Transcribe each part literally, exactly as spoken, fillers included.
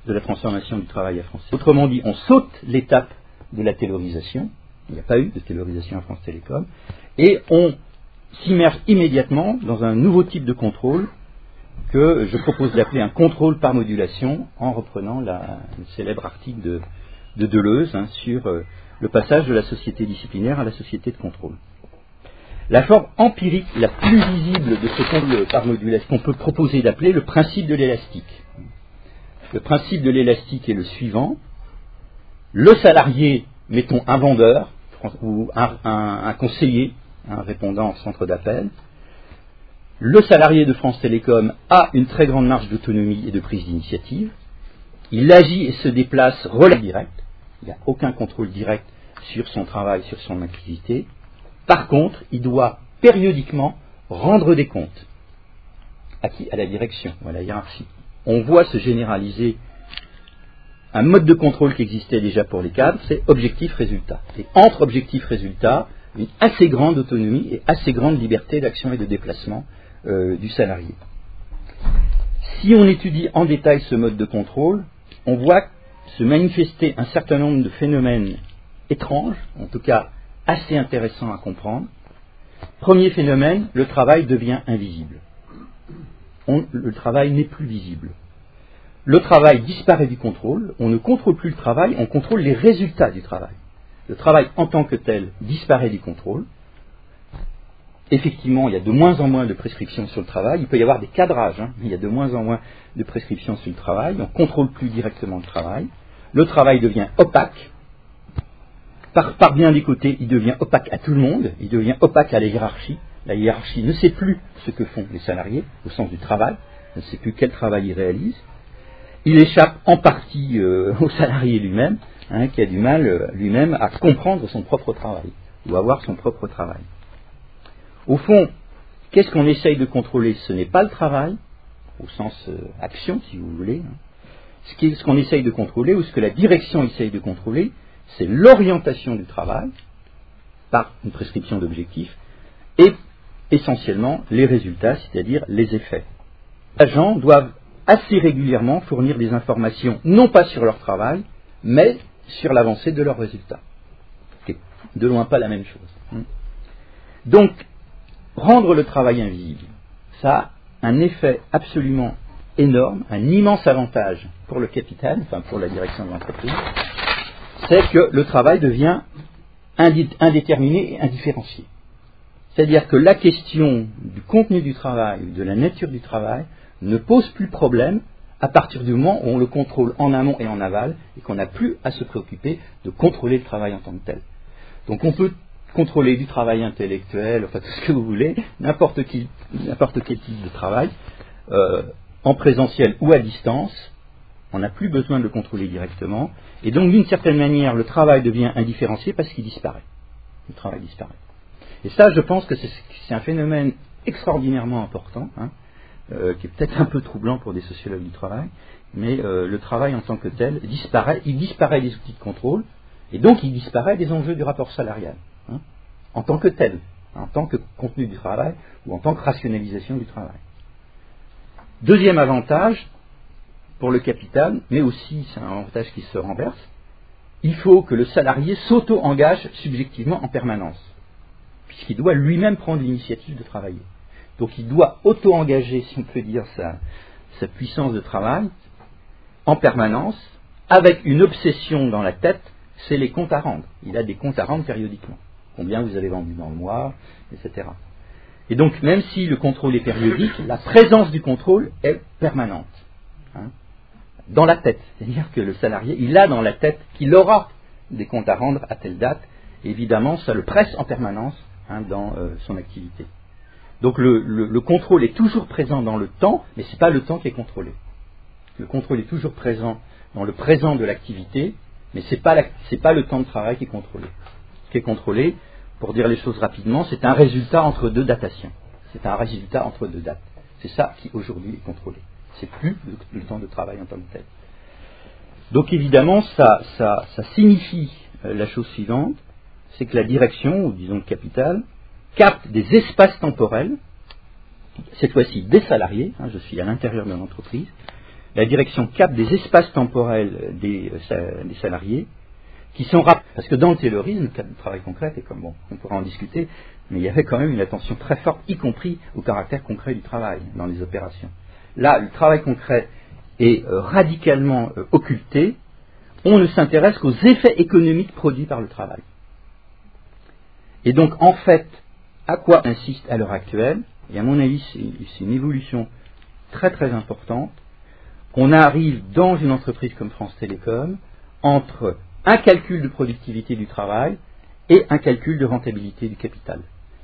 de la transformation du travail à France. Autrement dit, on saute l'étape de la taylorisation, il n'y a pas eu de taylorisation à France Télécom, et on s'immerge immédiatement dans un nouveau type de contrôle que je propose d'appeler un contrôle par modulation, en reprenant la, le célèbre article de, de Deleuze hein, sur euh, le passage de la société disciplinaire à la société de contrôle. La forme empirique la plus visible de ce contrôle par modulation qu'on peut proposer d'appeler le principe de l'élastique. Le principe de l'élastique est le suivant. Le salarié, mettons un vendeur ou un, un, un conseiller, un répondant en centre d'appel, le salarié de France Télécom a une très grande marge d'autonomie et de prise d'initiative. Il agit et se déplace relativement direct. Il n'y a aucun contrôle direct sur son travail, sur son activité. Par contre, il doit périodiquement rendre des comptes. À qui ? À la direction ou à la hiérarchie. On voit se généraliser un mode de contrôle qui existait déjà pour les cadres, c'est objectif-résultat. Et entre objectif-résultat, une assez grande autonomie et assez grande liberté d'action et de déplacement euh, du salarié. Si on étudie en détail ce mode de contrôle, on voit se manifester un certain nombre de phénomènes étranges, en tout cas assez intéressants à comprendre. Premier phénomène, le travail devient invisible. On, le travail n'est plus visible. Le travail disparaît du contrôle, on ne contrôle plus le travail, on contrôle les résultats du travail. Le travail en tant que tel disparaît du contrôle. Effectivement, il y a de moins en moins de prescriptions sur le travail, il peut y avoir des cadrages, hein, mais il y a de moins en moins de prescriptions sur le travail, on ne contrôle plus directement le travail. Le travail devient opaque. Par, par bien des côtés, il devient opaque à tout le monde, il devient opaque à la hiérarchie. La hiérarchie ne sait plus ce que font les salariés, au sens du travail, ne sait plus quel travail ils réalisent. Il échappe en partie euh, au salarié lui-même, hein, qui a du mal euh, lui-même à comprendre son propre travail, ou à voir son propre travail. Au fond, qu'est-ce qu'on essaye de contrôler ? Ce n'est pas le travail, au sens euh, action, si vous voulez. Hein. Ce, qui est, ce qu'on essaye de contrôler, ou ce que la direction essaye de contrôler, c'est l'orientation du travail, par une prescription d'objectifs, et essentiellement les résultats, c'est-à-dire les effets. Les agents doivent assez régulièrement fournir des informations, non pas sur leur travail, mais sur l'avancée de leurs résultats. C'est de loin pas la même chose. Donc, rendre le travail invisible, ça a un effet absolument énorme, un immense avantage pour le capital, enfin pour la direction de l'entreprise, c'est que le travail devient indéterminé et indifférencié. C'est-à-dire que la question du contenu du travail, de la nature du travail, ne pose plus problème à partir du moment où on le contrôle en amont et en aval et qu'on n'a plus à se préoccuper de contrôler le travail en tant que tel. Donc on peut contrôler du travail intellectuel, enfin tout ce que vous voulez, n'importe qui, n'importe quel type de travail, euh, en présentiel ou à distance, on n'a plus besoin de le contrôler directement, et donc d'une certaine manière le travail devient indifférencié parce qu'il disparaît. Le travail disparaît. Et ça, je pense que c'est, c'est un phénomène extraordinairement important, hein, euh, qui est peut-être un peu troublant pour des sociologues du travail, mais euh, le travail en tant que tel disparaît, il disparaît des outils de contrôle, et donc il disparaît des enjeux du rapport salarial, hein, en tant que tel, en tant que contenu du travail, ou en tant que rationalisation du travail. Deuxième avantage, pour le capital, mais aussi c'est un avantage qui se renverse, il faut que le salarié s'auto-engage subjectivement en permanence, puisqu'il doit lui-même prendre l'initiative de travailler. Donc il doit auto-engager, si on peut dire, sa, sa puissance de travail en permanence, avec une obsession dans la tête, c'est les comptes à rendre. Il a des comptes à rendre périodiquement. Combien vous avez vendu dans le mois, et cetera. Et donc même si le contrôle est périodique, la présence du contrôle est permanente. Hein, dans la tête. C'est-à-dire que le salarié, il a dans la tête qu'il aura des comptes à rendre à telle date. Et évidemment, ça le presse en permanence, hein, dans euh, son activité. Donc le, le, le contrôle est toujours présent dans le temps, mais ce n'est pas le temps qui est contrôlé. Le contrôle est toujours présent dans le présent de l'activité, mais ce n'est pas, la, c'est pas le temps de travail qui est contrôlé. Ce qui est contrôlé, pour dire les choses rapidement, c'est un résultat entre deux datations. C'est un résultat entre deux dates. C'est ça qui aujourd'hui est contrôlé. C'est plus le, le temps de travail en tant que tel. Donc évidemment, ça, ça, ça signifie euh, la chose suivante, c'est que la direction, ou disons le capital, capte des espaces temporels, cette fois-ci des salariés, hein, je suis à l'intérieur de l'entreprise, la direction capte des espaces temporels des, euh, des salariés, qui sont rap- parce que dans le taylorisme, le cadre de travail concret, et comme bon, on pourra en discuter, mais il y avait quand même une attention très forte, y compris au caractère concret du travail dans les opérations. Là, le travail concret est euh, radicalement euh, occulté. On ne s'intéresse qu'aux effets économiques produits par le travail. Et donc, en fait, à quoi on insiste à l'heure actuelle, et à mon avis, c'est, c'est une évolution très très importante, on arrive dans une entreprise comme France Télécom entre un calcul de productivité du travail et un calcul de rentabilité du capital.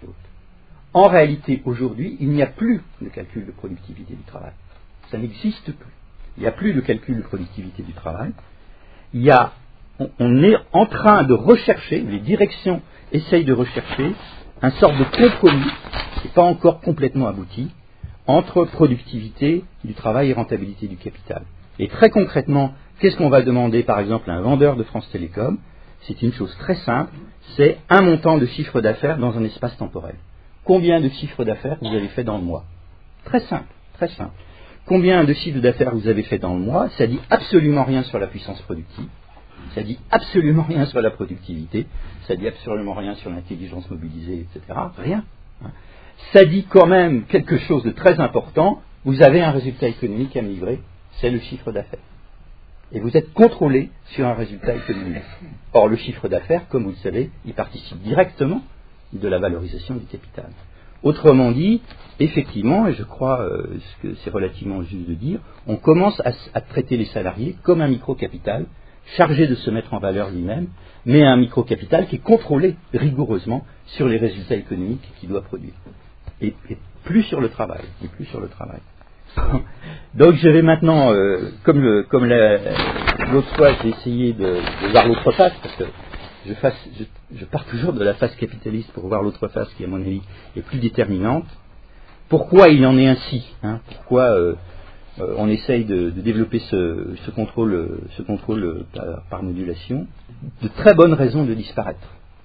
En réalité, aujourd'hui, il n'y a plus de calcul de productivité du travail. Ça n'existe plus. Il n'y a plus de calcul de productivité du travail. Il y a, on, on est en train de rechercher, les directions essayent de rechercher un sorte de compromis, qui n'est pas encore complètement abouti, entre productivité du travail et rentabilité du capital. Et très concrètement, qu'est-ce qu'on va demander par exemple à un vendeur de France Télécom? C'est une chose très simple, c'est un montant de chiffre d'affaires dans un espace temporel. Combien de chiffre d'affaires vous avez fait dans le mois? Très simple, très simple. Combien de chiffre d'affaires vous avez fait dans le mois? Ça dit absolument rien sur la puissance productive, ça dit absolument rien sur la productivité, ça dit absolument rien sur l'intelligence mobilisée, et cetera. Rien. Ça dit quand même quelque chose de très important, vous avez un résultat économique à me livrer, c'est le chiffre d'affaires. Et vous êtes contrôlé sur un résultat économique. Or, le chiffre d'affaires, comme vous le savez, il participe directement de la valorisation du capital. Autrement dit, effectivement, et je crois euh, que c'est relativement juste de dire, on commence à, à traiter les salariés comme un micro-capital, chargé de se mettre en valeur lui-même, mais un micro-capital qui est contrôlé rigoureusement sur les résultats économiques qu'il doit produire. Et, et plus sur le travail, et plus sur le travail. Donc je vais maintenant, euh, comme, le, comme la, l'autre fois j'ai essayé de, de voir l'autre face, parce que je, fasse, je, je pars toujours de la face capitaliste pour voir l'autre face qui à mon avis est plus déterminante. Pourquoi il en est ainsi, hein, pourquoi euh, euh, on essaye de, de développer ce, ce contrôle, ce contrôle par, par modulation? De très bonnes raisons de disparaître.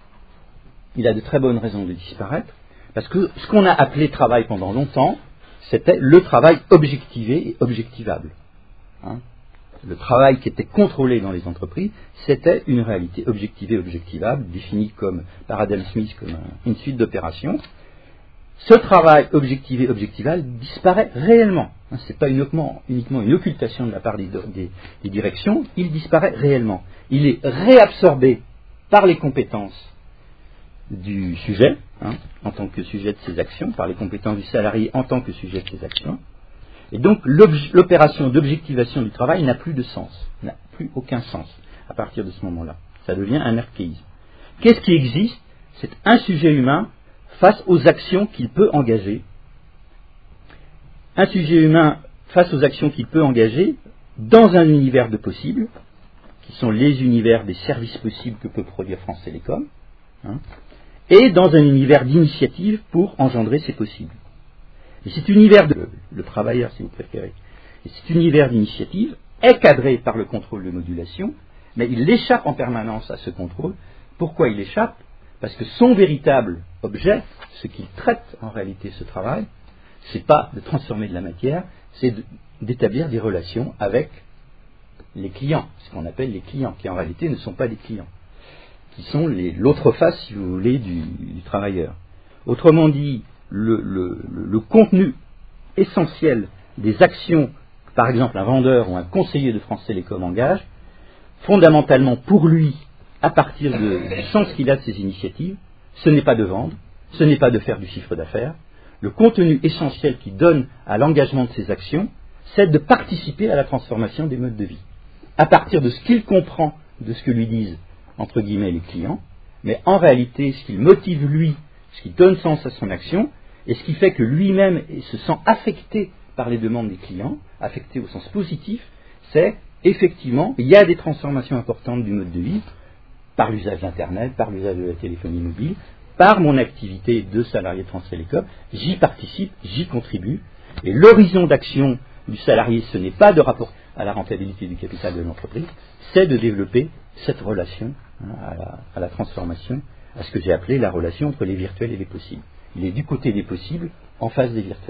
Il a de très bonnes raisons de disparaître, parce que ce qu'on a appelé travail pendant longtemps, c'était le travail objectivé et objectivable. Hein. Le travail qui était contrôlé dans les entreprises, c'était une réalité objectivée et objectivable, définie comme, par Adam Smith comme un, une suite d'opérations. Ce travail objectivé et objectivable disparaît réellement. Hein, ce n'est pas uniquement, uniquement une occultation de la part des, des, des directions, il disparaît réellement. Il est réabsorbé par les compétences du sujet, hein, en tant que sujet de ses actions, par les compétences du salarié en tant que sujet de ses actions. Et donc l'opération d'objectivation du travail n'a plus de sens, n'a plus aucun sens à partir de ce moment-là. Ça devient un archaïsme. Qu'est-ce qui existe? C'est un sujet humain face aux actions qu'il peut engager. Un sujet humain face aux actions qu'il peut engager dans un univers de possibles, qui sont les univers des services possibles que peut produire France Télécom, hein, et dans un univers d'initiative pour engendrer ces possibles. Et cet univers de le travailleur, si vous préférez, et cet univers d'initiative est cadré par le contrôle de modulation, mais il échappe en permanence à ce contrôle. Pourquoi il échappe? Parce que son véritable objet, ce qu'il traite en réalité ce travail, c'est pas de transformer de la matière, c'est de, d'établir des relations avec les clients, ce qu'on appelle les clients, qui en réalité ne sont pas des clients, qui sont les, l'autre face, si vous voulez, du, du travailleur. Autrement dit, le, le, le, le contenu essentiel des actions, par exemple un vendeur ou un conseiller de France Télécom engage, fondamentalement pour lui, à partir de, du sens qu'il a de ses initiatives, ce n'est pas de vendre, ce n'est pas de faire du chiffre d'affaires. Le contenu essentiel qu'il donne à l'engagement de ses actions, c'est de participer à la transformation des modes de vie, à partir de ce qu'il comprend de ce que lui disent entre guillemets les clients, mais en réalité ce qui motive lui, ce qui donne sens à son action, et ce qui fait que lui-même se sent affecté par les demandes des clients, affecté au sens positif, c'est effectivement, il y a des transformations importantes du mode de vie, par l'usage d'Internet, par l'usage de la téléphonie mobile, par mon activité de salarié de France Télécom, j'y participe, j'y contribue, et l'horizon d'action du salarié, ce n'est pas de rapport à la rentabilité du capital de l'entreprise, c'est de développer cette relation hein, à, la, à la transformation, à ce que j'ai appelé la relation entre les virtuels et les possibles. Il est du côté des possibles, en face des virtuels.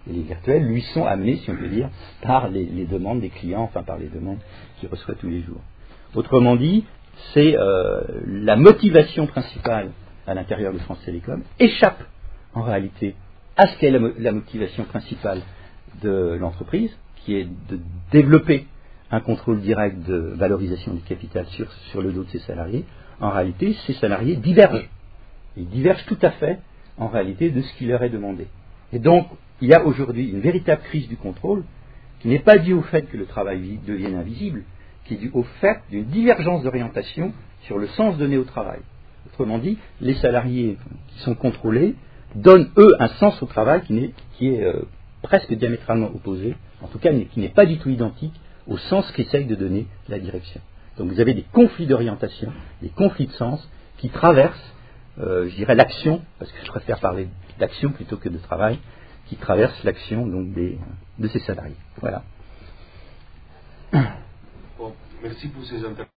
Et les virtuels lui sont amenés, si on peut dire, par les, les demandes des clients, enfin par les demandes qu'il reçoit tous les jours. Autrement dit, c'est euh, la motivation principale à l'intérieur de France Télécom échappe en réalité à ce qu'est la, la motivation principale de l'entreprise, qui est de développer un contrôle direct de valorisation du capital sur, sur le dos de ses salariés. En réalité, ces salariés divergent. Ils divergent tout à fait, en réalité, de ce qui leur est demandé. Et donc, il y a aujourd'hui une véritable crise du contrôle qui n'est pas due au fait que le travail devienne invisible, qui est due au fait d'une divergence d'orientation sur le sens donné au travail. Autrement dit, les salariés qui sont contrôlés donnent, eux, un sens au travail qui, n'est, qui est euh, presque diamétralement opposé, en tout cas qui n'est pas du tout identique au sens qu'essaye de donner la direction. Donc vous avez des conflits d'orientation, des conflits de sens qui traversent, euh, je dirais, l'action, parce que je préfère parler d'action plutôt que de travail, qui traversent l'action donc des, de ces salariés. Voilà. Bon, merci pour ces interventions.